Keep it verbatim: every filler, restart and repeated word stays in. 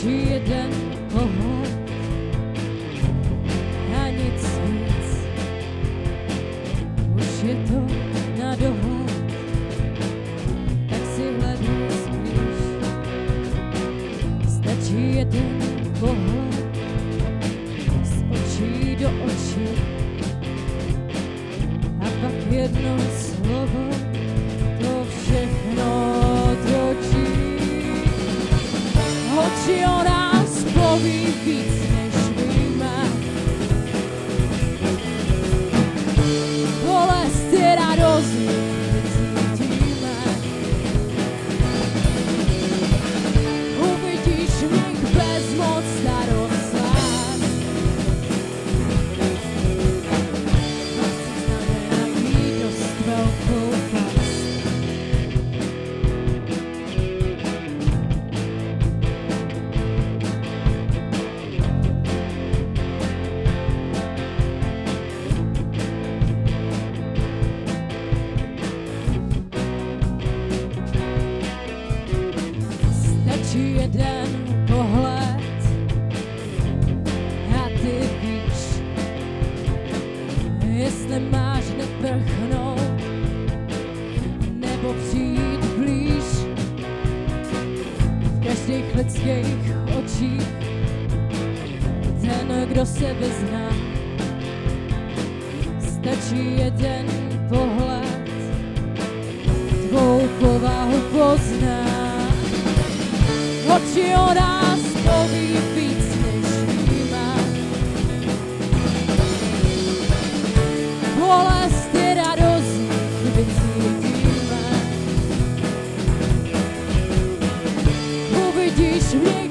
Stačí jeden pohled a nic víc. Už je to na dohled, tak si hledej spíš. Stačí jeden pohled z očí do očí a pak jedno slovo to všechno točí. Oči o nás poví víc, než víme. Bolest i radost vycítíme. Uvidíš v nich bezmoc starost slás. Noci znamenají dost velkou past. Stačí jeden pohled a ty víš, jestli máš neprchnout nebo přijít blíž. V každých lidských očích ten, kdo se vyzná. Stačí jeden pohled, tvou povahu pozná. Oči o nás poví víc, než víme. Bolest i radost vycítíme. Uvidíš v nich